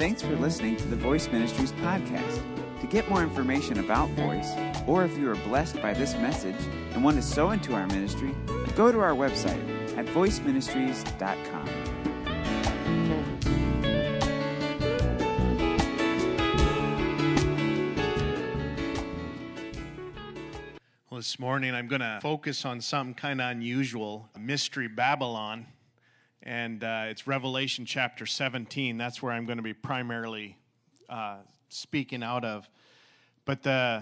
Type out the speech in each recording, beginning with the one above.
Thanks for listening to the Voice Ministries podcast. To get more information about Voice, or if you are blessed by this message and want to sow into our ministry, go to our website at voiceministries.com. Well, this morning I'm going to focus on something kind of unusual, Mystery Babylon, and it's Revelation chapter 17. That's where I'm going to be primarily speaking out of. But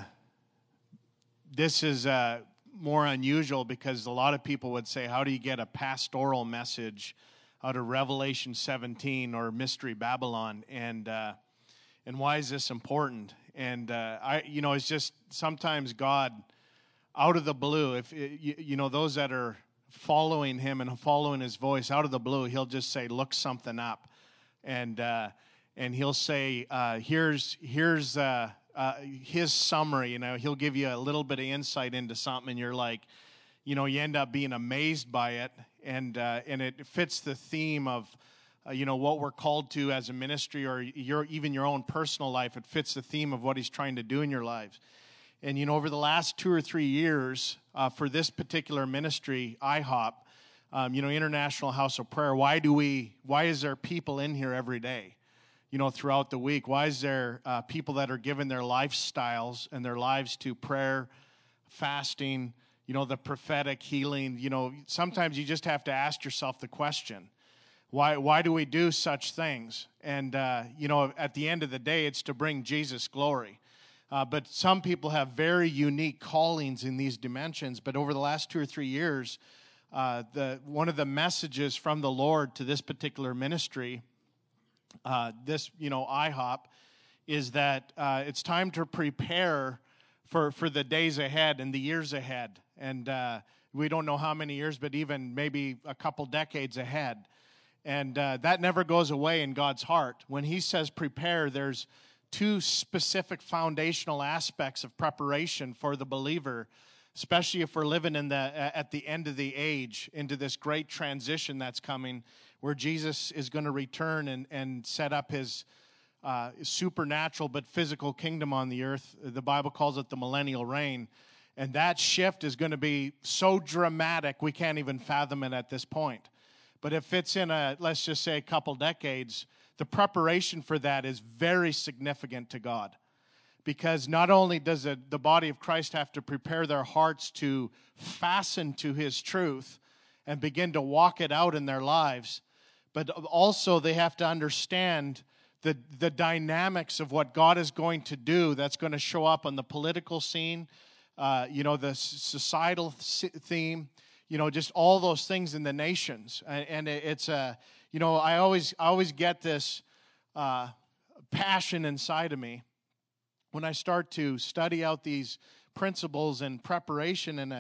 this is more unusual because a lot of people would say, how do you get a pastoral message out of Revelation 17 or Mystery Babylon? And why is this important? And it's just sometimes God, out of the blue, if those that are following him and following his voice, out of the blue, he'll just say, look something up, and he'll say, here's his summary. He'll give you a little bit of insight into something, and you're like, you end up being amazed by it, and it fits the theme of what we're called to as a ministry, or even your own personal life. It fits the theme of what he's trying to do in your lives. And, over the last 2 or 3 years, for this particular ministry, IHOP, International House of Prayer, why is there people in here every day, throughout the week? Why is there people that are giving their lifestyles and their lives to prayer, fasting, the prophetic healing? Sometimes you just have to ask yourself the question, why do we do such things? And, at the end of the day, it's to bring Jesus glory. But some people have very unique callings in these dimensions. But over the last 2 or 3 years, one of the messages from the Lord to this particular ministry, IHOP, is that it's time to prepare for the days ahead and the years ahead. And we don't know how many years, but even maybe a couple decades ahead. And that never goes away in God's heart. When he says prepare, there's 2 specific foundational aspects of preparation for the believer, especially if we're living at the end of the age, into this great transition that's coming, where Jesus is going to return and set up his supernatural but physical kingdom on the earth. The Bible calls it the millennial reign. And that shift is going to be so dramatic, we can't even fathom it at this point. But if it's in let's just say a couple decades, the preparation for that is very significant to God, because not only does the body of Christ have to prepare their hearts to fasten to his truth and begin to walk it out in their lives, but also they have to understand the dynamics of what God is going to do that's going to show up on the political scene, the societal theme, just all those things in the nations. And it's I always get this passion inside of me when I start to study out these principles and preparation. And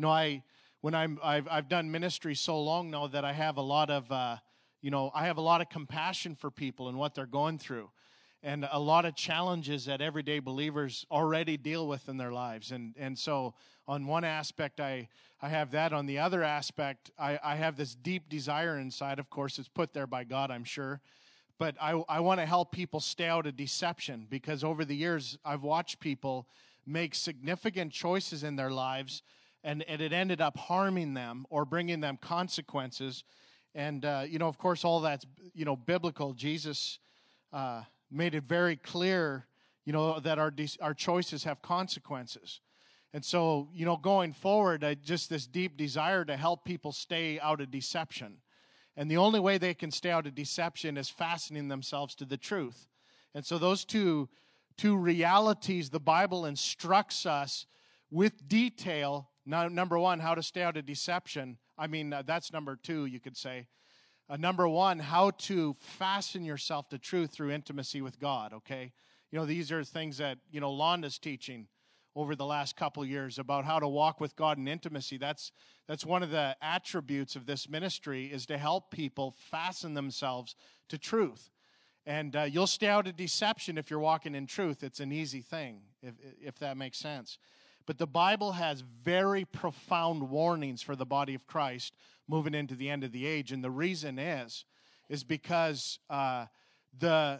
I've done ministry so long now that I have a lot of compassion for people and what they're going through, and a lot of challenges that everyday believers already deal with in their lives. And so on one aspect, I have that. On the other aspect, I have this deep desire inside. Of course, it's put there by God, I'm sure. But I want to help people stay out of deception, because over the years, I've watched people make significant choices in their lives, and it ended up harming them or bringing them consequences. And, of course, all that's, biblical. Jesus made it very clear, that our choices have consequences. And so, going forward, just this deep desire to help people stay out of deception. And the only way they can stay out of deception is fastening themselves to the truth. And so those two realities, the Bible instructs us with detail. Now, number one, how to stay out of deception. That's number 2, you could say. Number 1, how to fasten yourself to truth through intimacy with God, okay? These are things that, Londa's teaching over the last couple years about how to walk with God in intimacy. That's one of the attributes of this ministry, is to help people fasten themselves to truth. And you'll stay out of deception if you're walking in truth. It's an easy thing, if that makes sense. But the Bible has very profound warnings for the body of Christ moving into the end of the age. And the reason is because the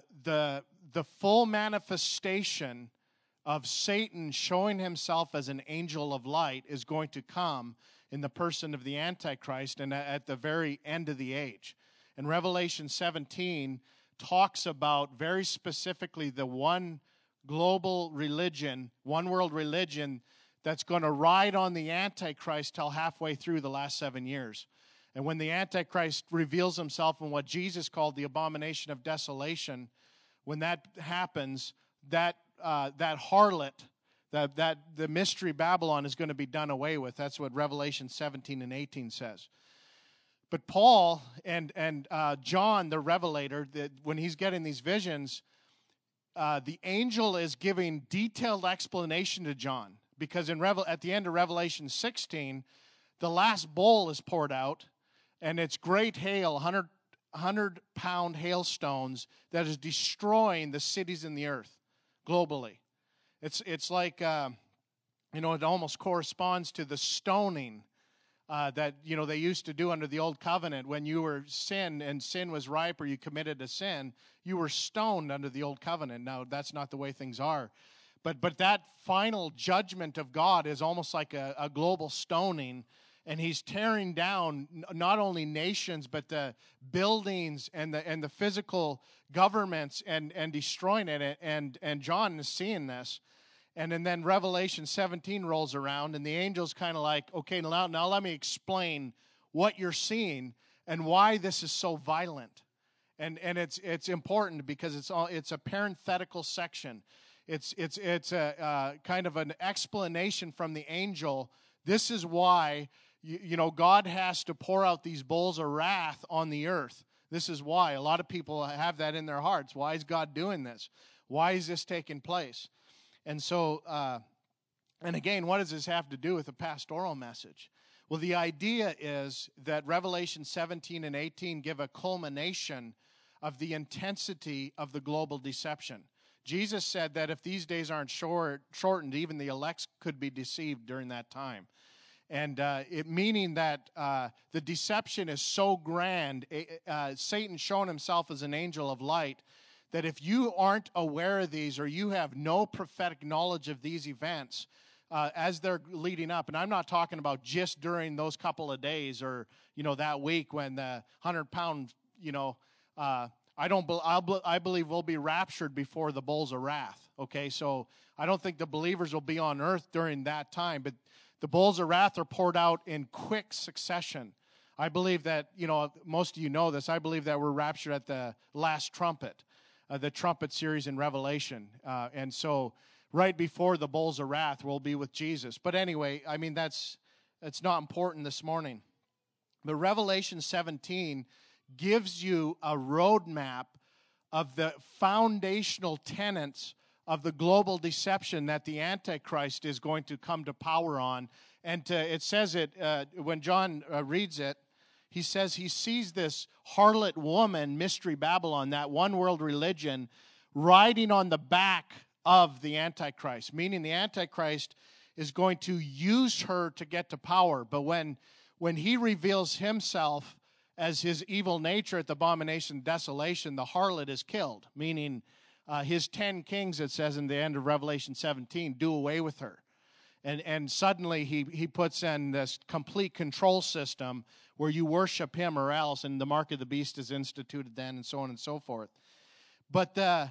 full manifestation of Satan showing himself as an angel of light is going to come in the person of the Antichrist and at the very end of the age. And Revelation 17 talks about very specifically the one global religion, one world religion that's going to ride on the Antichrist till halfway through the last 7 years. And when the Antichrist reveals himself in what Jesus called the abomination of desolation, when that happens, that harlot, that the mystery Babylon is going to be done away with. That's what Revelation 17 and 18 says. But Paul and John, the revelator, when he's getting these visions, the angel is giving detailed explanation to John, because at the end of Revelation 16, the last bowl is poured out, and it's great hail, 100-pound hailstones that is destroying the cities in the earth globally. It's like, it almost corresponds to the stoning that, they used to do under the old covenant. When you were sin and sin was ripe, or you committed a sin, you were stoned under the old covenant. Now, that's not the way things are. But that final judgment of God is almost like a global stoning, and he's tearing down not only nations, but the buildings and the physical governments and destroying it. And John is seeing this. And then Revelation 17 rolls around, and the angel's kind of like, okay, now let me explain what you're seeing and why this is so violent. And it's important because it's a parenthetical section. It's a kind of an explanation from the angel. This is why God has to pour out these bowls of wrath on the earth. This is why. A lot of people have that in their hearts. Why is God doing this? Why is this taking place? And so, and again, what does this have to do with a pastoral message? Well, the idea is that Revelation 17 and 18 give a culmination of the intensity of the global deception. Jesus said that if these days aren't shortened, even the elect could be deceived during that time. And meaning that the deception is so grand, Satan showing himself as an angel of light, that if you aren't aware of these, or you have no prophetic knowledge of these events as they're leading up, and I'm not talking about just during those couple of days or that week when the 100-pound, I believe we'll be raptured before the bowls of wrath. Okay, so I don't think the believers will be on earth during that time, but the bowls of wrath are poured out in quick succession. I believe that most of you know this. I believe that we're raptured at the last trumpet. The trumpet series in Revelation. And so right before the bowls of wrath, we'll be with Jesus. But anyway, I mean, that's not important this morning. But Revelation 17 gives you a roadmap of the foundational tenets of the global deception that the Antichrist is going to come to power on. And it says it, when John reads it, he says he sees this harlot woman, Mystery Babylon, that one world religion, riding on the back of the Antichrist, meaning the Antichrist is going to use her to get to power. But when he reveals himself as his evil nature at the abomination of desolation, the harlot is killed, meaning his 10 kings, it says in the end of Revelation 17, do away with her. And suddenly he puts in this complete control system where you worship him or else, and the mark of the beast is instituted then, and so on and so forth. But the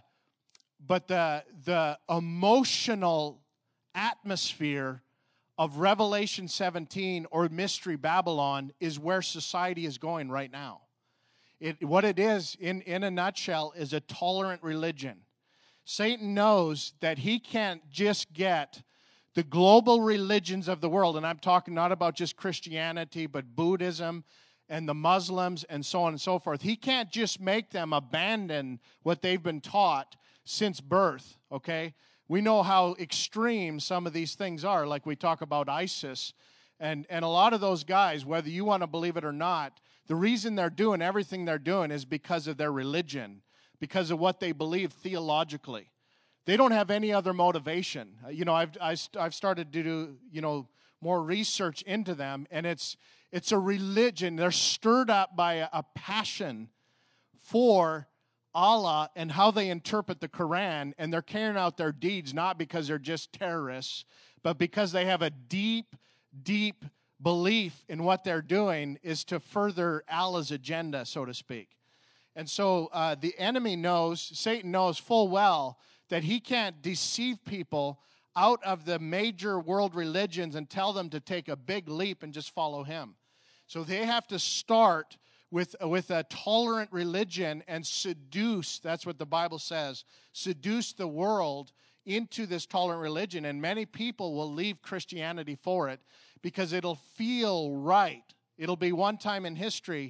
emotional atmosphere of Revelation 17 or Mystery Babylon is where society is going right now. What it is, in a nutshell, is a tolerant religion. Satan knows that he can't just get the global religions of the world, and I'm talking not about just Christianity, but Buddhism and the Muslims and so on and so forth. He can't just make them abandon what they've been taught since birth, okay? We know how extreme some of these things are, like we talk about ISIS. And a lot of those guys, whether you want to believe it or not, the reason they're doing everything they're doing is because of their religion, because of what they believe theologically. They don't have any other motivation. I've started to do, more research into them, and it's a religion. They're stirred up by a passion for Allah and how they interpret the Quran, and they're carrying out their deeds not because they're just terrorists, but because they have a deep, deep belief in what they're doing is to further Allah's agenda, so to speak. And so the enemy knows, Satan knows full well that he can't deceive people out of the major world religions and tell them to take a big leap and just follow him. So they have to start with a tolerant religion and seduce, that's what the Bible says, seduce the world into this tolerant religion. And many people will leave Christianity for it because it'll feel right. It'll be one time in history,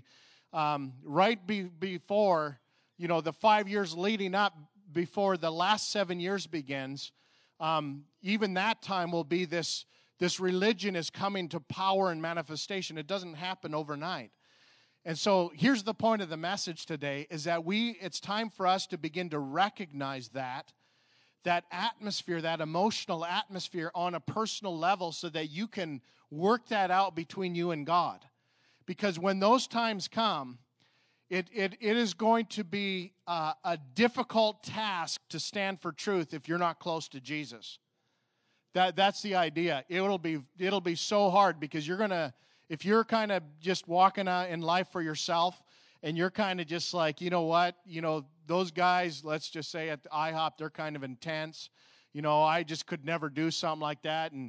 before, the 5 years leading up before the last 7 years begins. Even that time will be this religion is coming to power and manifestation. It doesn't happen overnight. And so here's the point of the message today is that it's time for us to begin to recognize that atmosphere, that emotional atmosphere on a personal level so that you can work that out between you and God. Because when those times come, it is going to be a difficult task to stand for truth if you're not close to Jesus. That's the idea. It'll be so hard because if you're kind of just walking out in life for yourself and you're kind of just like, you know what, those guys, let's just say at the IHOP, they're kind of intense. I just could never do something like that. And,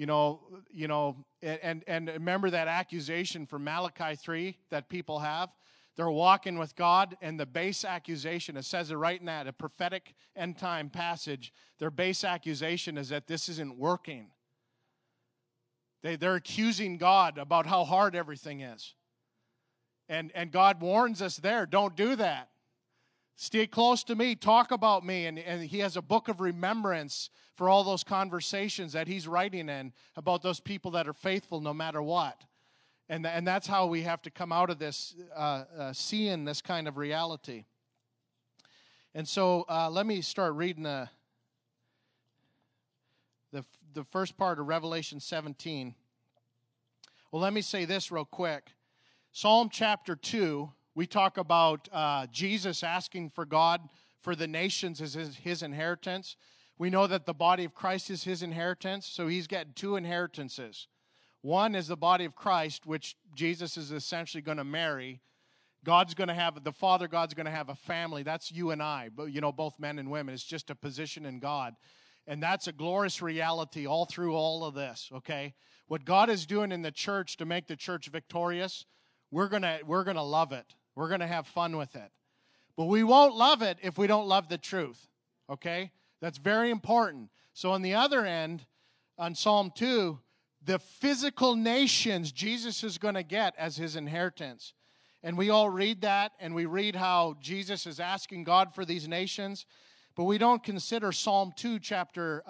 and remember that accusation from Malachi 3 that people have? They're walking with God, and the base accusation, it says it right in that, a prophetic end-time passage, their base accusation is that this isn't working. They're accusing God about how hard everything is. And God warns us there, don't do that. Stay close to me, talk about me. And he has a book of remembrance for all those conversations that he's writing in about those people that are faithful no matter what. And that's how we have to come out of this, seeing this kind of reality. And so let me start reading the first part of Revelation 17. Well, let me say this real quick. Psalm chapter 2, we talk about Jesus asking for God for the nations as his inheritance. We know that the body of Christ is his inheritance, so he's getting two inheritances. One is the body of Christ, which Jesus is essentially going to marry. The Father God's going to have a family. That's you and I, but both men and women. It's just a position in God. And that's a glorious reality all through all of this, okay? What God is doing in the church to make the church victorious, we're gonna love it. We're going to have fun with it. But we won't love it if we don't love the truth, okay? That's very important. So on the other end, on Psalm 2, the physical nations Jesus is going to get as his inheritance. And we all read that, and we read how Jesus is asking God for these nations, but we don't consider Psalm chapter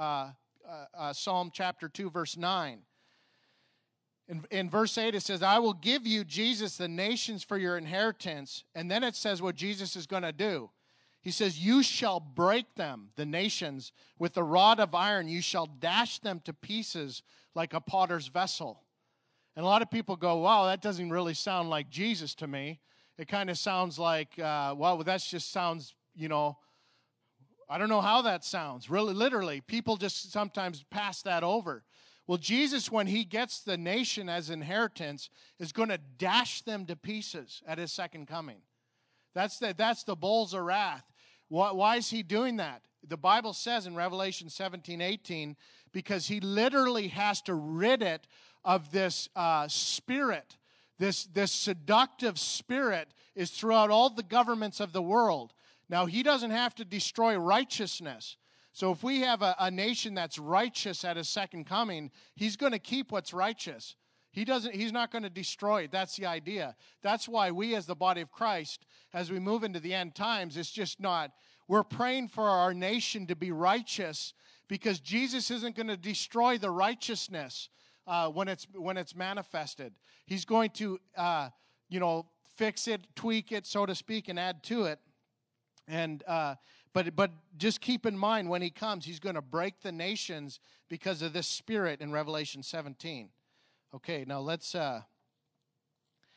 2, verse 9. In verse 8, it says, I will give you, Jesus, the nations for your inheritance. And then it says what Jesus is going to do. He says, you shall break them, the nations, with a rod of iron. You shall dash them to pieces like a potter's vessel. And a lot of people go, wow, that doesn't really sound like Jesus to me. It kind of sounds like, that just sounds, I don't know how that sounds. Really, literally, people just sometimes pass that over. Well, Jesus, when he gets the nation as inheritance, is going to dash them to pieces at his second coming. That's the bowls of wrath. Why is he doing that? The Bible says in Revelation 17:18, because he literally has to rid it of this spirit. This seductive spirit is throughout all the governments of the world. Now, he doesn't have to destroy righteousness. So if we have a nation that's righteous at his second coming, he's going to keep what's righteous. He's not going to destroy it. That's the idea. That's why we as the body of Christ, as we move into the end times, it's just not, we're praying for our nation to be righteous because Jesus isn't going to destroy the righteousness when it's manifested. He's going to, fix it, tweak it, so to speak, and add to it. And but just keep in mind when he comes, he's going to break the nations because of this spirit in Revelation 17. Okay, now let's,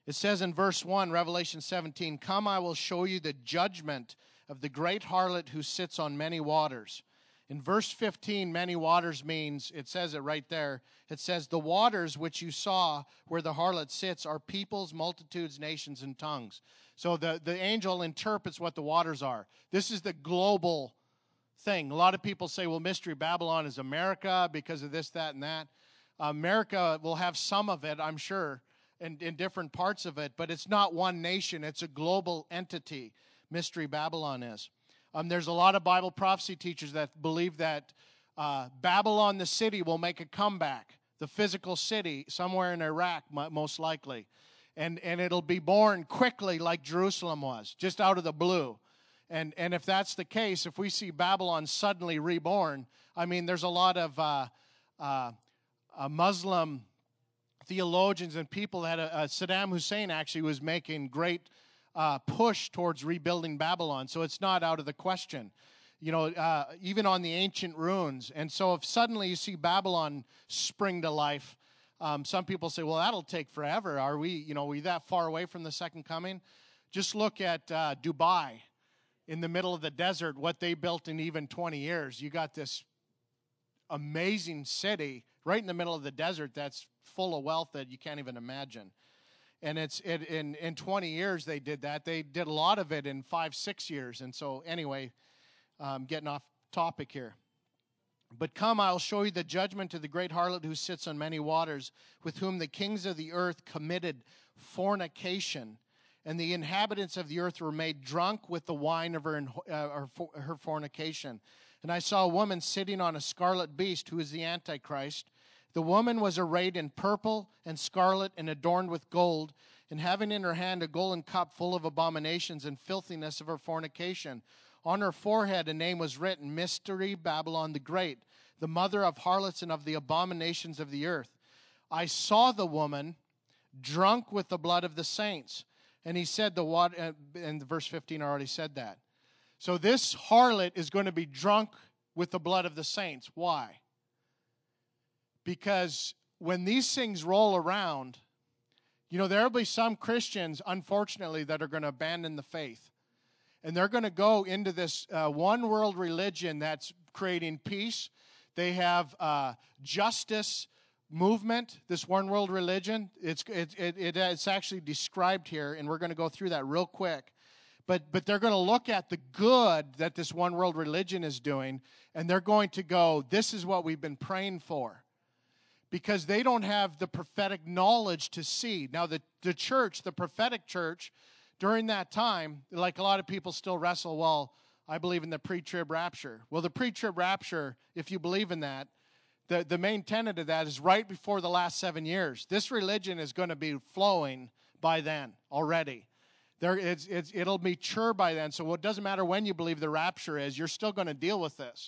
It says in verse 1, Revelation 17, "Come, I will show you the judgment of the great harlot who sits on many waters." In verse 15, many waters means, it says it right there, it says, "The waters which you saw where the harlot sits are peoples, multitudes, nations, and tongues." So the angel interprets what the waters are. This is the global thing. A lot of people say, well, Mystery Babylon is America because of this, that, and that. America will have some of it, I'm sure, in different parts of it, but it's not one nation. It's a global entity, Mystery Babylon is. There's a lot of Bible prophecy teachers that believe that Babylon, the city, will make a comeback, the physical city, somewhere in Iraq, most likely. And it'll be born quickly like Jerusalem was, just out of the blue. And if that's the case, if we see Babylon suddenly reborn, I mean, there's a lot of Muslim theologians and people that Saddam Hussein actually was making great push towards rebuilding Babylon. So it's not out of the question, even on the ancient ruins. And so if suddenly you see Babylon spring to life, some people say, well, that'll take forever. Are we that far away from the second coming? Just look at Dubai in the middle of the desert, what they built in even 20 years. You got this amazing city right in the middle of the desert that's full of wealth that you can't even imagine. And in 20 years they did that. They did a lot of it in 5-6 years. And so anyway, getting off topic here. "But come, I'll show you the judgment of the great harlot who sits on many waters, with whom the kings of the earth committed fornication, and the inhabitants of the earth were made drunk with the wine of her fornication. And I saw a woman sitting on a scarlet beast, who is the Antichrist. The woman was arrayed in purple and scarlet and adorned with gold, and having in her hand a golden cup full of abominations and filthiness of her fornication. On her forehead a name was written, Mystery Babylon the Great, the mother of harlots and of the abominations of the earth. I saw the woman drunk with the blood of the saints." And he said the water, and verse 15 already said that. So this harlot is going to be drunk with the blood of the saints. Why? Because when these things roll around, there will be some Christians, unfortunately, that are going to abandon the faith. And they're going to go into this one world religion that's creating peace. They have justice movement, this one world religion. It's actually described here, and we're going to go through that real quick. But they're going to look at the good that this one world religion is doing, and they're going to go, this is what we've been praying for. Because they don't have the prophetic knowledge to see. Now, the church, the prophetic church, during that time, like a lot of people still wrestle, well, I believe in the pre-trib rapture. Well, the pre-trib rapture, if you believe in that, the main tenet of that is right before the last 7 years. This religion is going to be flowing by then already. It'll mature by then. So it doesn't matter when you believe the rapture is, you're still going to deal with this.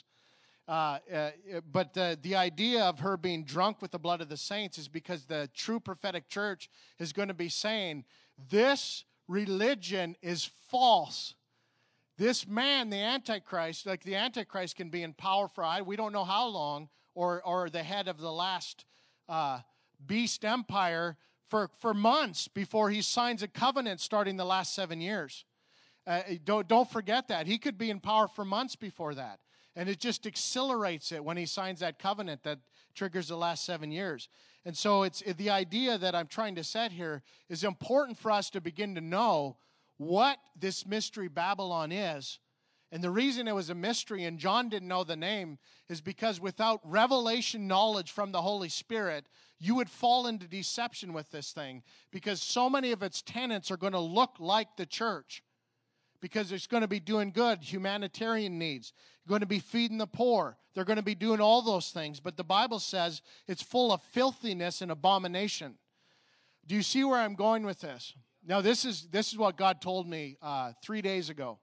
But the idea of her being drunk with the blood of the saints is because the true prophetic church is going to be saying, this religion is false. This man, the Antichrist, like the Antichrist can be in power for, we don't know how long, or the head of the last beast empire for months before he signs a covenant starting the last 7 years. Don't forget that. He could be in power for months before that. And it just accelerates it when he signs that covenant that triggers the last 7 years. And so it's the idea that I'm trying to set here is important for us to begin to know what this mystery Babylon is. And the reason it was a mystery and John didn't know the name is because without revelation knowledge from the Holy Spirit, you would fall into deception with this thing because so many of its tenets are going to look like the church. Because it's going to be doing good, humanitarian needs, going to be feeding the poor. They're going to be doing all those things. But the Bible says it's full of filthiness and abomination. Do you see where I'm going with this? Now, this is what God told me 3 days ago.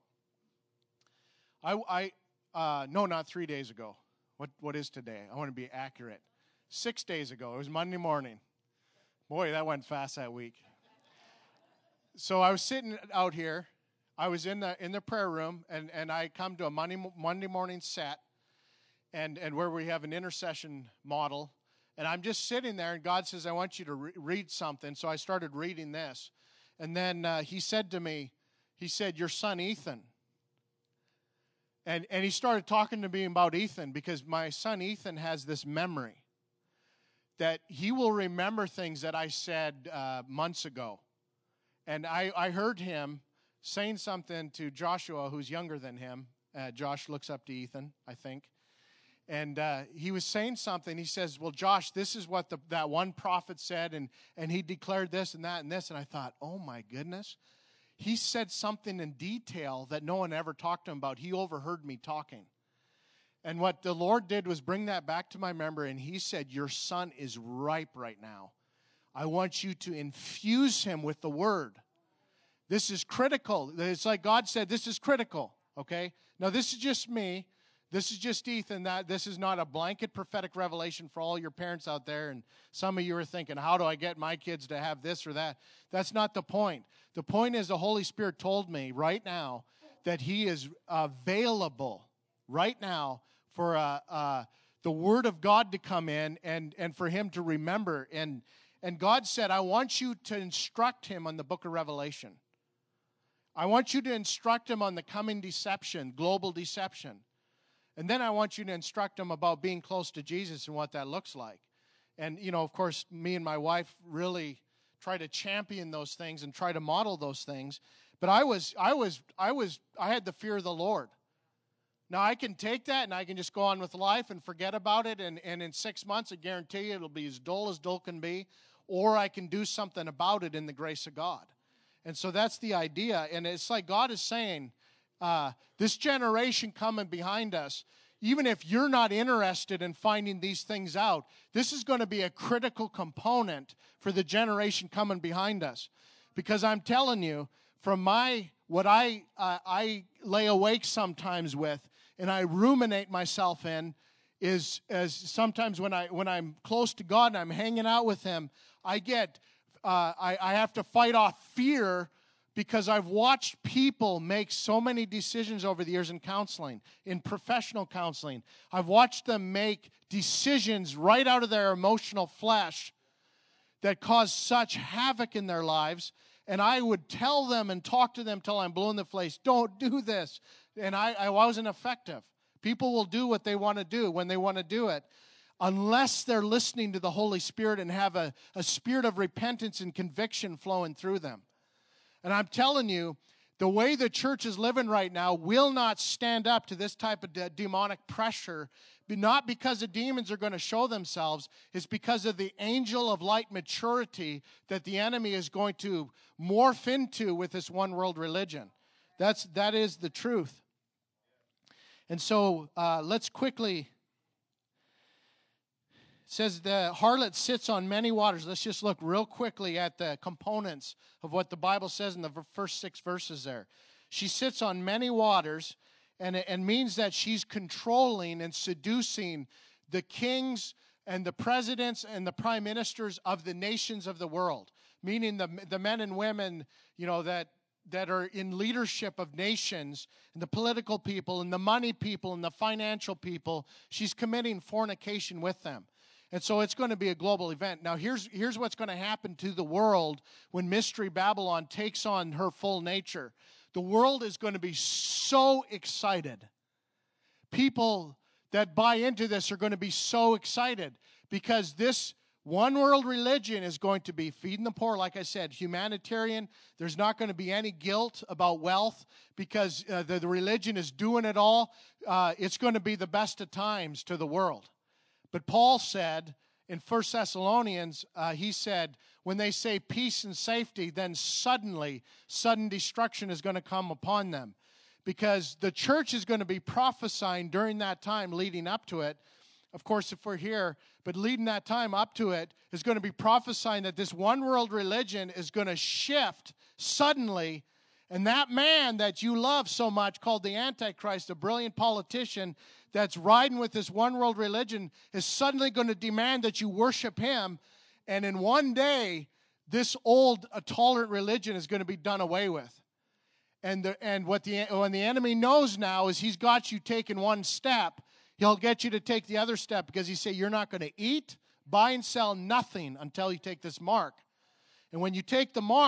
No, not 3 days ago. What is today? I want to be accurate. 6 days ago. It was Monday morning. Boy, that went fast that week. So I was sitting out here. I was in the prayer room, and I come to a Monday morning set, and where we have an intercession model, and I'm just sitting there, and God says, I want you to read something. So I started reading this. And then he said to me, he said, "Your son Ethan." And he started talking to me about Ethan, because my son Ethan has this memory that he will remember things that I said months ago. And I heard him saying something to Joshua, who's younger than him. Josh looks up to Ethan, I think. And he was saying something. He says, "Well, Josh, this is what that one prophet said, and he declared this and that and this." And I thought, oh my goodness. He said something in detail that no one ever talked to him about. He overheard me talking. And what the Lord did was bring that back to my memory, and he said, "Your son is ripe right now. I want you to infuse him with the word." This is critical. It's like God said, this is critical, okay? Now, this is just me. This is just Ethan. This is not a blanket prophetic revelation for all your parents out there. And some of you are thinking, how do I get my kids to have this or that? That's not the point. The point is the Holy Spirit told me right now that he is available right now for the Word of God to come in and for him to remember. And God said, "I want you to instruct him on the book of Revelation. I want you to instruct him on the coming deception, global deception. And then I want you to instruct him about being close to Jesus and what that looks like." And, of course, me and my wife really try to champion those things and try to model those things. But I had the fear of the Lord. Now, I can take that and I can just go on with life and forget about it. And in 6 months, I guarantee you it'll be as dull can be. Or I can do something about it in the grace of God. And so that's the idea. And it's like God is saying, this generation coming behind us, even if you're not interested in finding these things out, this is going to be a critical component for the generation coming behind us. Because I'm telling you, from what I lay awake sometimes with, and I ruminate myself in, is as sometimes when I'm close to God and I'm hanging out with Him, I have to fight off fear, because I've watched people make so many decisions over the years in counseling, in professional counseling. I've watched them make decisions right out of their emotional flesh that cause such havoc in their lives. And I would tell them and talk to them till I'm blue in the face, "Don't do this." And I wasn't effective. People will do what they want to do when they want to do it, unless they're listening to the Holy Spirit and have a spirit of repentance and conviction flowing through them. And I'm telling you, the way the church is living right now will not stand up to this type of demonic pressure, but not because the demons are going to show themselves. It's because of the angel of light maturity that the enemy is going to morph into with this one world religion. That is the truth. And so let's quickly. It says the harlot sits on many waters. Let's just look real quickly at the components of what the Bible says in the first 6 verses there. She sits on many waters, and it means that she's controlling and seducing the kings and the presidents and the prime ministers of the nations of the world, meaning the men and women, that are in leadership of nations, and the political people and the money people and the financial people. She's committing fornication with them. And so it's going to be a global event. Now, here's what's going to happen to the world when Mystery Babylon takes on her full nature. The world is going to be so excited. People that buy into this are going to be so excited, because this one world religion is going to be feeding the poor, like I said, humanitarian. There's not going to be any guilt about wealth, because the religion is doing it all. It's going to be the best of times to the world. But Paul said in 1 Thessalonians, he said, when they say peace and safety, then sudden destruction is going to come upon them. Because the church is going to be prophesying during that time leading up to it. Of course, if we're here, but leading that time up to it is going to be prophesying that this one world religion is going to shift suddenly. And that man that you love so much, called the Antichrist, a brilliant politician that's riding with this one world religion, is suddenly going to demand that you worship him. And in one day, this old, tolerant religion is going to be done away with. And what the enemy knows now is he's got you taking one step. He'll get you to take the other step, because he say you're not going to eat, buy, and sell nothing until you take this mark. And when you take the mark,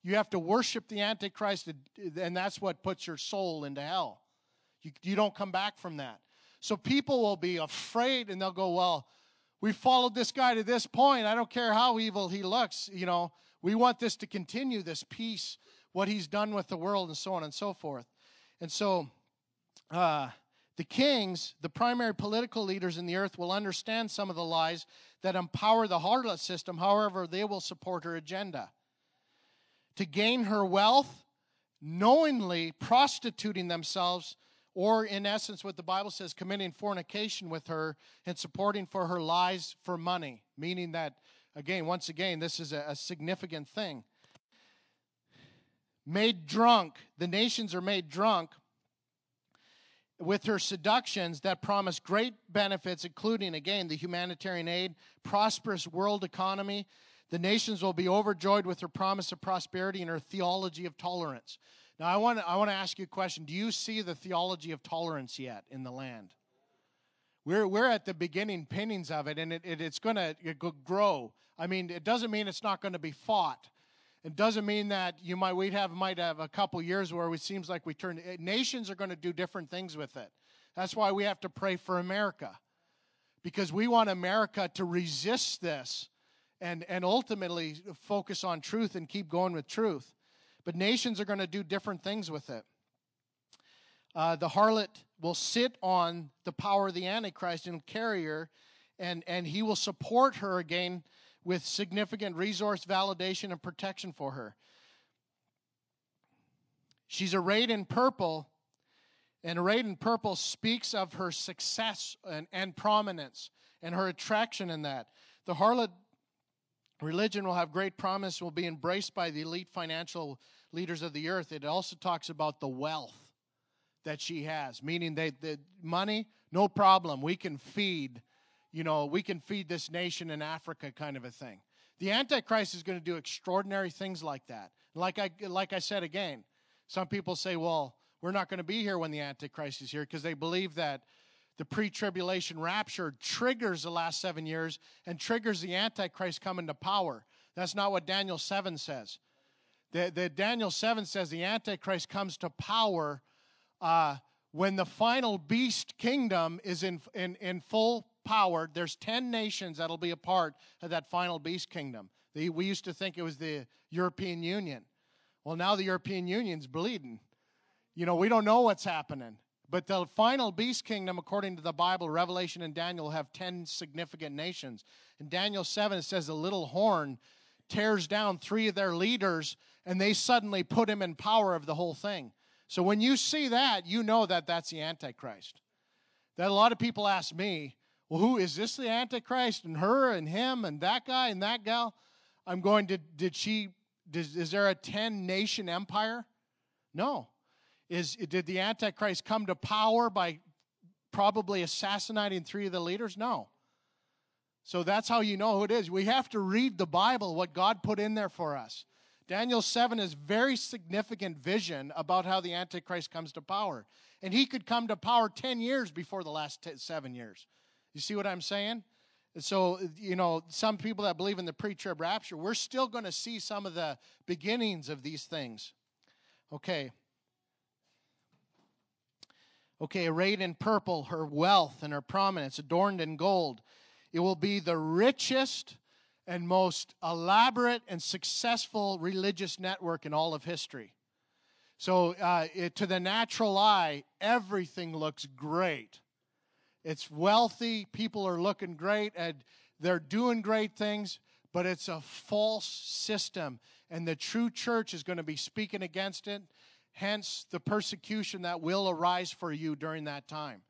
You have to worship the Antichrist, and that's what puts your soul into hell. You don't come back from that. So people will be afraid, and they'll go, well, we followed this guy to this point. I don't care how evil he looks. We want this to continue, this peace, what he's done with the world, and so on and so forth. And so the kings, the primary political leaders in the earth, will understand some of the lies that empower the harlot system. However, they will support her agenda. To gain her wealth, knowingly prostituting themselves, or in essence what the Bible says, committing fornication with her and supporting for her lies for money. Meaning that, once again, this is a significant thing. Made drunk, the nations are made drunk with her seductions that promise great benefits, including, again, the humanitarian aid, prosperous world economy. The nations will be overjoyed with her promise of prosperity and her theology of tolerance. Now, I want to ask you a question. Do you see the theology of tolerance yet in the land? We're at the beginning pinnings of it, and it's going to grow. I mean, it doesn't mean it's not going to be fought. It doesn't mean that might have a couple years where it seems like nations are going to do different things with it. That's why we have to pray for America, because we want America to resist this and ultimately focus on truth and keep going with truth. But nations are going to do different things with it. The harlot will sit on the power of the Antichrist and carry her, and he will support her again with significant resource validation and protection for her. She's arrayed in purple, and arrayed in purple speaks of her success and prominence and her attraction in that. The harlot religion will have great promise, will be embraced by the elite financial leaders of the earth. It also talks about the wealth that she has, meaning the money, no problem. We can feed this nation in Africa, kind of a thing. The Antichrist is going to do extraordinary things like that. Like I said again, some people say, well, we're not going to be here when the Antichrist is here, because they believe that the pre-tribulation rapture triggers the last 7 years and triggers the Antichrist coming to power. That's not what Daniel 7 says. The Daniel 7 says the Antichrist comes to power when the final beast kingdom is in full power. There's 10 nations that'll be a part of that final beast kingdom. We used to think it was the European Union. Well, now the European Union's bleeding. We don't know what's happening. But the final beast kingdom, according to the Bible, Revelation and Daniel, will have 10 significant nations. In Daniel 7, it says the little horn tears down 3 of their leaders, and they suddenly put him in power of the whole thing. So when you see that, you know that that's the Antichrist. That a lot of people ask me, well, who is this, the Antichrist, and her and him and that guy and that gal? I'm going to, is there a 10-nation empire? No. Did the Antichrist come to power by probably assassinating 3 of the leaders? No. So that's how you know who it is. We have to read the Bible, what God put in there for us. Daniel 7 is very significant vision about how the Antichrist comes to power. And he could come to power 10 years before the last 7 years. You see what I'm saying? And so, some people that believe in the pre-trib rapture, we're still going to see some of the beginnings of these things. Okay, arrayed in purple, her wealth and her prominence, adorned in gold. It will be the richest and most elaborate and successful religious network in all of history. So to the natural eye, everything looks great. It's wealthy, people are looking great, and they're doing great things, but it's a false system, and the true church is going to be speaking against it. Hence, the persecution that will arise for you during that time.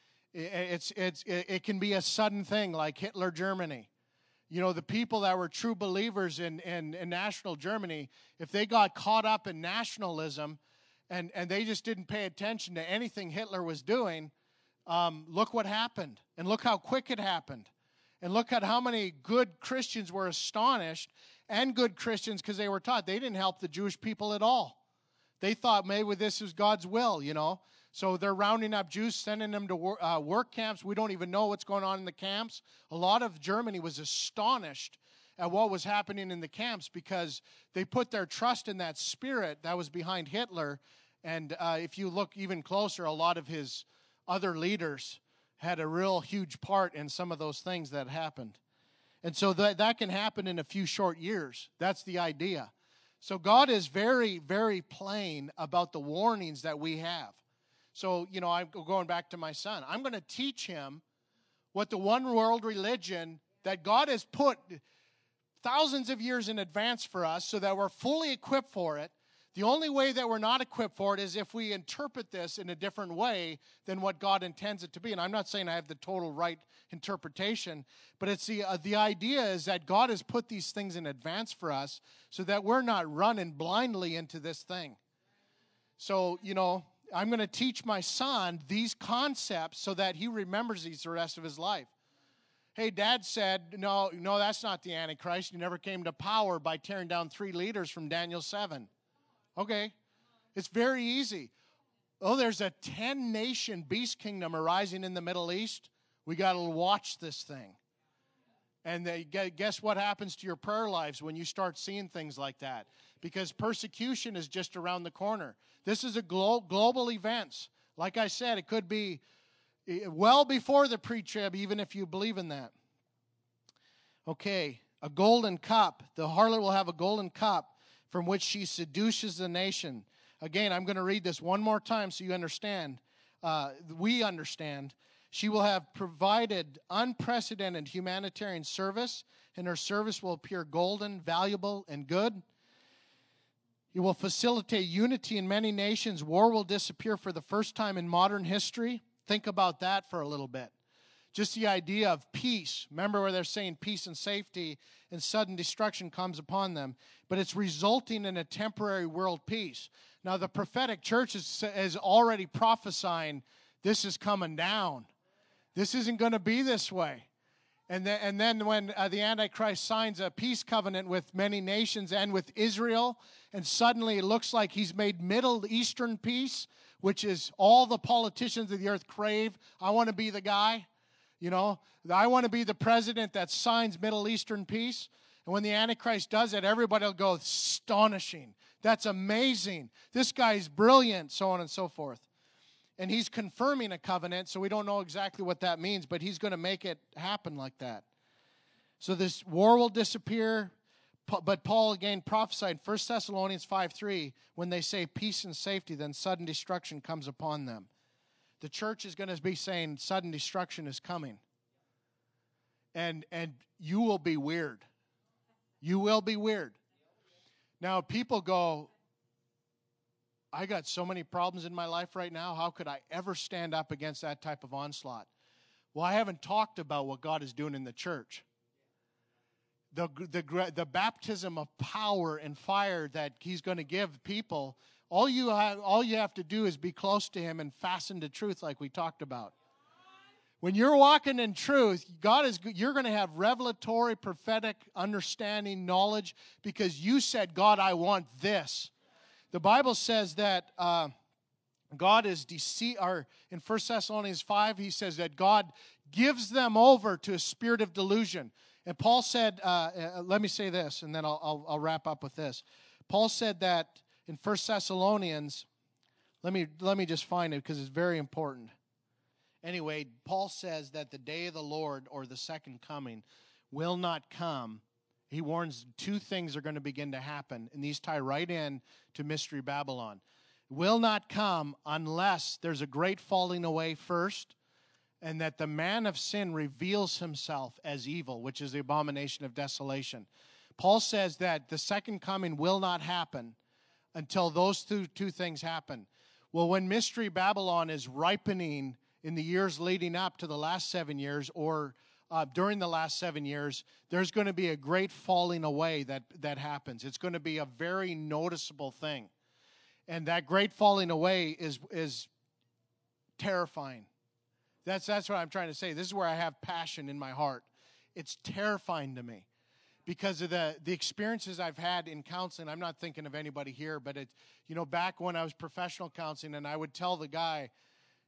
It can be a sudden thing, like Hitler Germany. The people that were true believers in national Germany, if they got caught up in nationalism and they just didn't pay attention to anything Hitler was doing, look what happened. And look how quick it happened. And look at how many good Christians were astonished, and good Christians, because they were taught they didn't help the Jewish people at all. They thought maybe this is God's will, So they're rounding up Jews, sending them to work camps. We don't even know what's going on in the camps. A lot of Germany was astonished at what was happening in the camps because they put their trust in that spirit that was behind Hitler. And if you look even closer, a lot of his other leaders had a real huge part in some of those things that happened. And so that can happen in a few short years. That's the idea. So God is very, very plain about the warnings that we have. So, I'm going back to my son. I'm going to teach him what the one world religion that God has put thousands of years in advance for us so that we're fully equipped for it. The only way that we're not equipped for it is if we interpret this in a different way than what God intends it to be. And I'm not saying I have the total right interpretation, but it's the idea is that God has put these things in advance for us so that we're not running blindly into this thing. So, I'm going to teach my son these concepts so that he remembers these the rest of his life. Hey, Dad said, no, that's not the Antichrist. He never came to power by tearing down 3 leaders from Daniel 7. Okay, it's very easy. Oh, there's a 10-nation beast kingdom arising in the Middle East. We got to watch this thing. And guess what happens to your prayer lives when you start seeing things like that? Because persecution is just around the corner. This is a global event. Like I said, it could be well before the pre-trib, even if you believe in that. Okay, a golden cup. The harlot will have a golden cup from which she seduces the nation. Again, I'm going to read this one more time so you understand. We understand. She will have provided unprecedented humanitarian service, and her service will appear golden, valuable, and good. It will facilitate unity in many nations. War will disappear for the first time in modern history. Think about that for a little bit. Just the idea of peace. Remember where they're saying peace and safety and sudden destruction comes upon them. But it's resulting in a temporary world peace. Now the prophetic church is already prophesying this is coming down. This isn't going to be this way. And then when the Antichrist signs a peace covenant with many nations and with Israel, and suddenly it looks like he's made Middle Eastern peace, which is all the politicians of the earth crave. I want to be the guy. I want to be the president that signs Middle Eastern peace. And when the Antichrist does it, everybody will go, astonishing. That's amazing. This guy's brilliant, so on and so forth. And he's confirming a covenant, so we don't know exactly what that means, but he's going to make it happen like that. So this war will disappear, but Paul again prophesied, 1 Thessalonians 5:3, when they say peace and safety, then sudden destruction comes upon them. The church is going to be saying sudden destruction is coming. And you will be weird. You will be weird. Now, people go, I got so many problems in my life right now. How could I ever stand up against that type of onslaught? Well, I haven't talked about what God is doing in the church. The baptism of power and fire that he's going to give people, all you have to do is be close to him and fasten to truth like we talked about. When you're walking in truth, you're going to have revelatory, prophetic understanding, knowledge, because you said, God, I want this. The Bible says that God is in 1 Thessalonians 5, he says that God gives them over to a spirit of delusion. And Paul said, let me say this, and then I'll wrap up with this. Paul said that in 1 Thessalonians, let me just find it because it's very important. Anyway, Paul says that the day of the Lord, or the second coming, will not come. He warns 2 things are going to begin to happen, and these tie right in to Mystery Babylon. Will not come unless there's a great falling away first, and that the man of sin reveals himself as evil, which is the abomination of desolation. Paul says that the second coming will not happen until those two things happen. Well, when Mystery Babylon is ripening in the years leading up to the last 7 years, or during the last 7 years, there's going to be a great falling away that happens. It's going to be a very noticeable thing. And that great falling away is terrifying. That's what I'm trying to say. This is where I have passion in my heart. It's terrifying to me because of the experiences I've had in counseling. I'm not thinking of anybody here, but back when I was professional counseling, and I would tell the guy,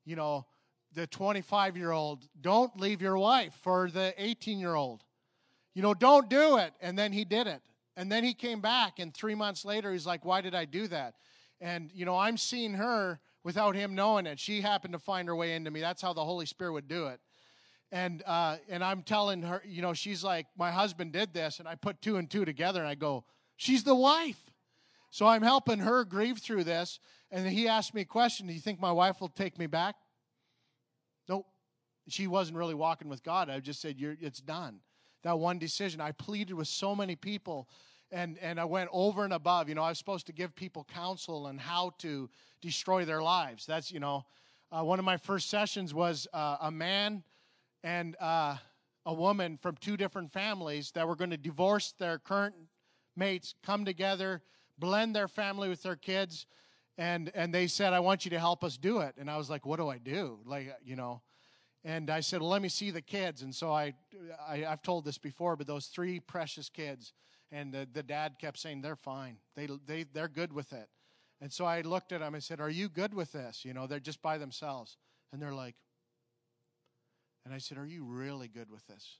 the 25-year-old, don't leave your wife for the 18-year-old. don't do it. And then he did it. And then he came back, and 3 months later, he's like, why did I do that? And, I'm seeing her without him knowing it. She happened to find her way into me. That's how the Holy Spirit would do it. And I'm telling her, she's like, my husband did this, and I put 2 and 2 together, and I go, she's the wife. So I'm helping her grieve through this, and he asked me a question, do you think my wife will take me back? Nope. She wasn't really walking with God. I just said, it's done. That one decision. I pleaded with so many people, and I went over and above. I was supposed to give people counsel on how to destroy their lives. That's, one of my first sessions was a man and a woman from 2 different families that were going to divorce their current mates, come together, blend their family with their kids, and they said, I want you to help us do it. And I was like, what do I do? And I said, well, let me see the kids. And so I've told this before, but those 3 precious kids, and the dad kept saying, they're fine. They're good with it. And so I looked at them and said, are you good with this? They're just by themselves. And they're like, and I said, are you really good with this?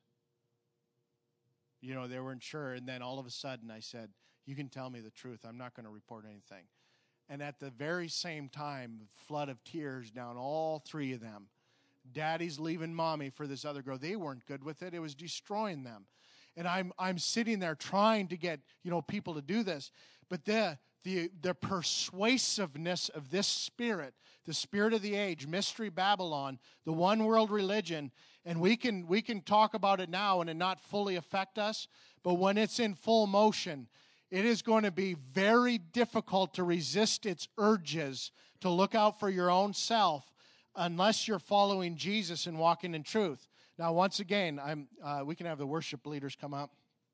They weren't sure. And then all of a sudden I said, you can tell me the truth. I'm not going to report anything. And at the very same time, a flood of tears down all 3 of them. Daddy's leaving mommy for this other girl. They weren't good with it. It was destroying them. And I'm sitting there trying to get, people to do this. But the persuasiveness of this spirit, the spirit of the age, Mystery Babylon, the one world religion, and we can talk about it now and it not fully affect us, but when it's in full motion, it is going to be very difficult to resist its urges to look out for your own self unless you're following Jesus and walking in truth. Now, once again, we can have the worship leaders come up.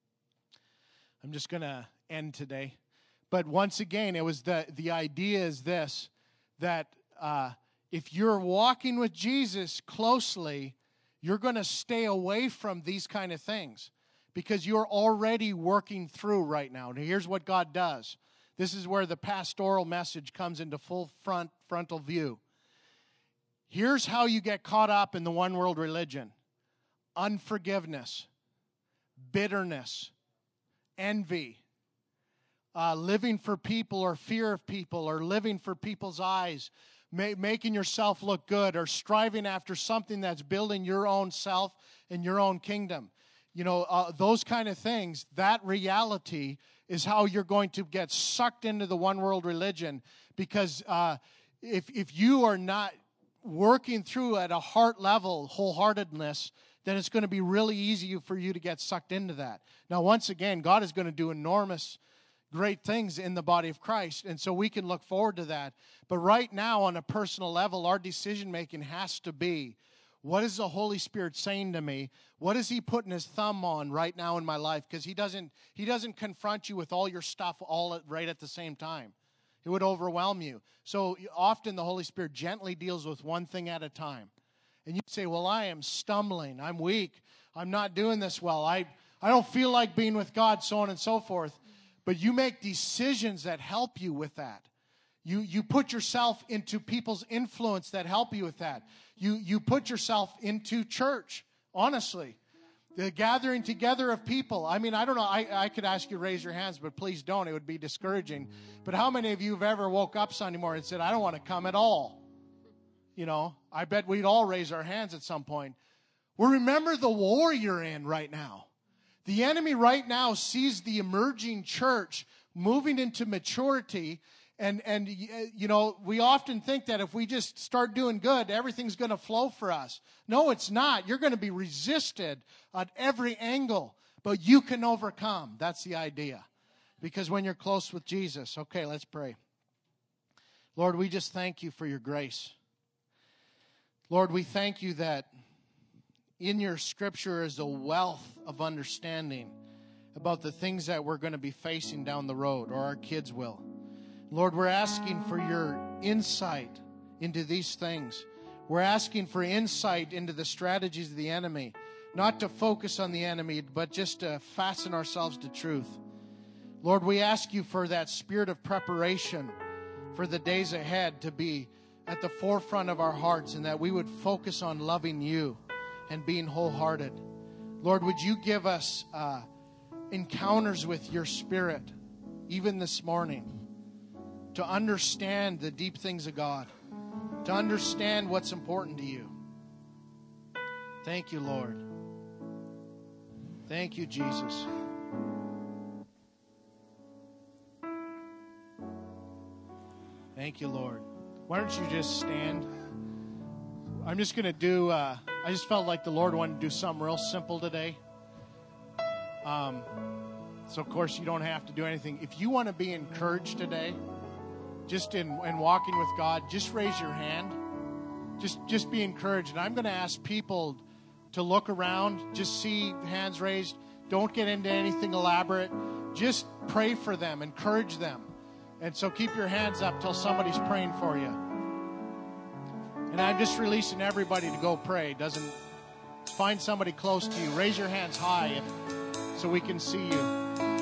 I'm just going to end today. But once again, it was the idea is this, that if you're walking with Jesus closely, you're going to stay away from these kind of things because you're already working through right now. Now, here's what God does. This is where the pastoral message comes into full frontal view. Here's how you get caught up in the one world religion. Unforgiveness, bitterness, envy, living for people or fear of people or living for people's eyes, making yourself look good or striving after something that's building your own self and your own kingdom. Those kind of things, that reality is how you're going to get sucked into the one world religion because if you are not working through at a heart level, wholeheartedness, then it's going to be really easy for you to get sucked into that. Now, once again, God is going to do enormous, great things in the body of Christ, and so we can look forward to that. But right now, on a personal level, our decision-making has to be, what is the Holy Spirit saying to me? What is He putting His thumb on right now in my life? Because He doesn't confront you with all your stuff right at the same time. It would overwhelm you. So often the Holy Spirit gently deals with one thing at a time. And you say, well, I am stumbling. I'm weak. I'm not doing this well. I don't feel like being with God, so on and so forth. But you make decisions that help you with that. You put yourself into people's influence that help you with that. You put yourself into church, honestly. The gathering together of people. I mean, I don't know. I could ask you to raise your hands, but please don't. It would be discouraging. But how many of you have ever woke up Sunday morning and said, I don't want to come at all? I bet we'd all raise our hands at some point. Well, remember the war you're in right now. The enemy right now sees the emerging church moving into maturity. And we often think that if we just start doing good, everything's going to flow for us. No, it's not. You're going to be resisted at every angle, but you can overcome. That's the idea. Because when you're close with Jesus. Okay, let's pray. Lord, we just thank you for your grace. Lord, we thank you that in your scripture is a wealth of understanding about the things that we're going to be facing down the road, or our kids will. Lord, we're asking for your insight into these things. We're asking for insight into the strategies of the enemy, not to focus on the enemy, but just to fasten ourselves to truth. Lord, we ask you for that spirit of preparation for the days ahead to be at the forefront of our hearts, and that we would focus on loving you and being wholehearted. Lord, would you give us encounters with your Spirit, even this morning, to understand the deep things of God, to understand what's important to you. Thank you, Lord. Thank you, Jesus. Thank you, Lord. Why don't you just stand? I'm just going to do, I just felt like the Lord wanted to do something real simple today. So, of course, you don't have to do anything. If you want to be encouraged today, just in walking with God, just raise your hand. Just be encouraged. And I'm going to ask people to look around, just see hands raised. Don't get into anything elaborate. Just pray for them, encourage them. And so keep your hands up till somebody's praying for you. And I'm just releasing everybody to go pray. Find somebody close to you. Raise your hands high so we can see you.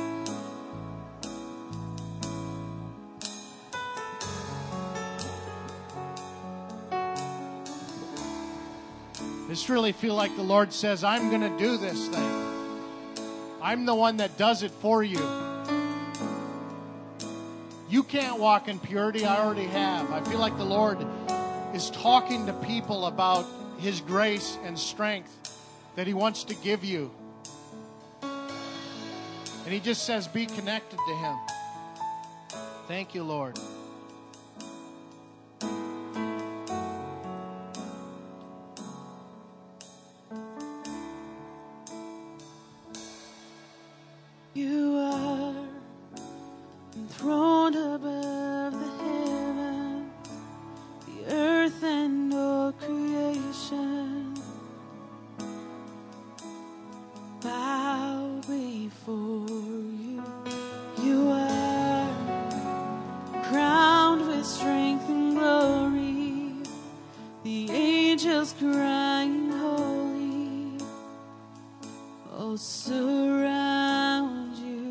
I just really feel like the Lord says, I'm going to do this thing. I'm the one that does it for you. You can't walk in purity. I already have. I feel like the Lord is talking to people about His grace and strength that He wants to give you. And He just says, be connected to Him. Thank you, Lord. You are enthroned above the heavens, the earth and all creation bow before you. You are crowned with strength and glory, the angels crying holy, oh surround.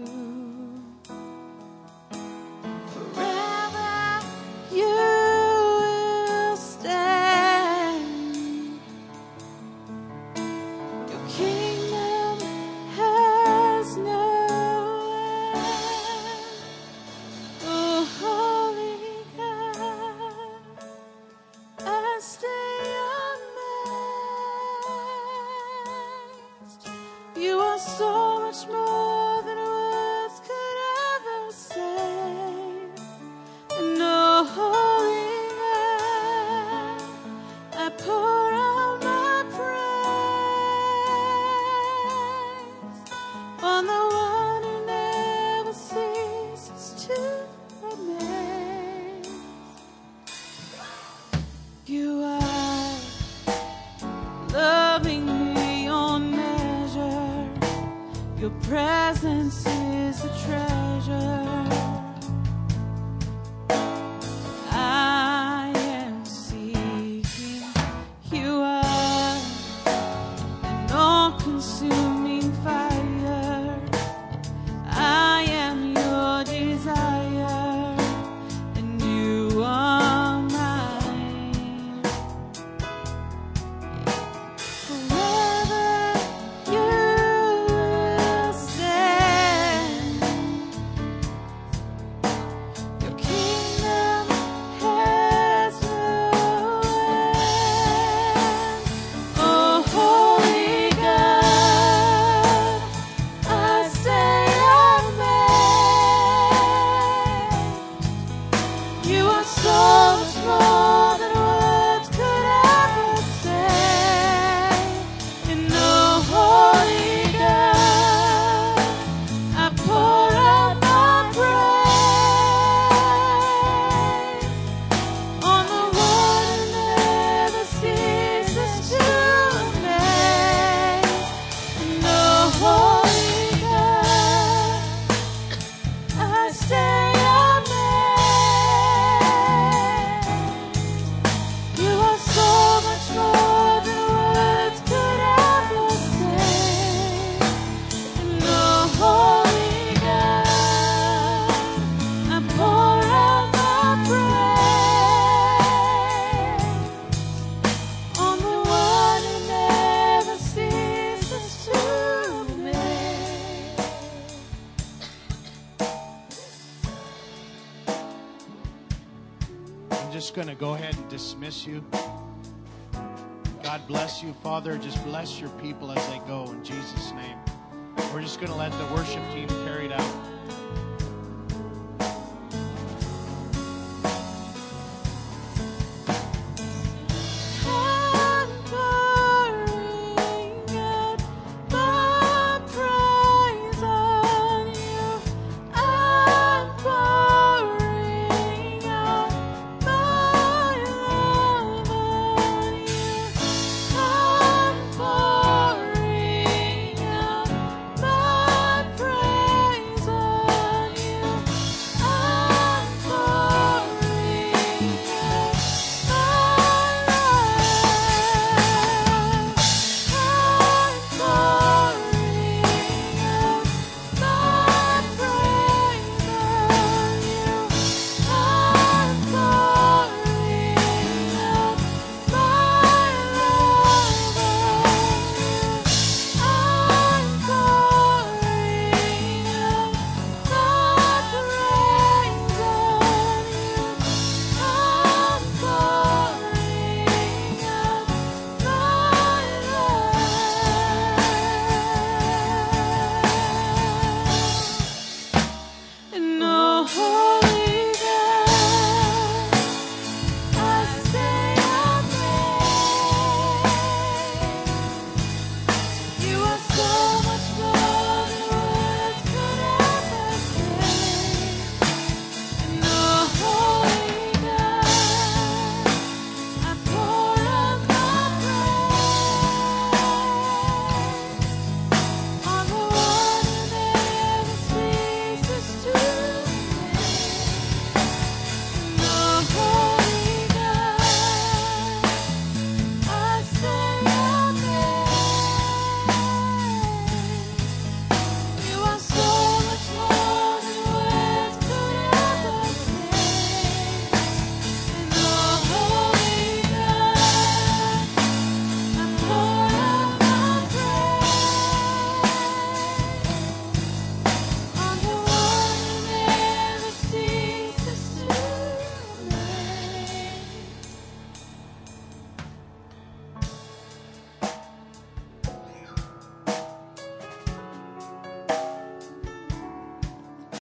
Presence is a treasure. I am seeking. You are an all-consuming fire. I am your desire, and you are mine. Forever you stand. Your kingdom has no end. Oh, holy God, I say amen. You are so much more than words could ever say. And oh, holy God, I pour out my praise on the one who never ceases to amaze. And oh, holy God, I say amen. just going to go ahead and dismiss you. God bless you, Father. Just bless your people as they go in Jesus' name. We're just going to let the worship team carry it out.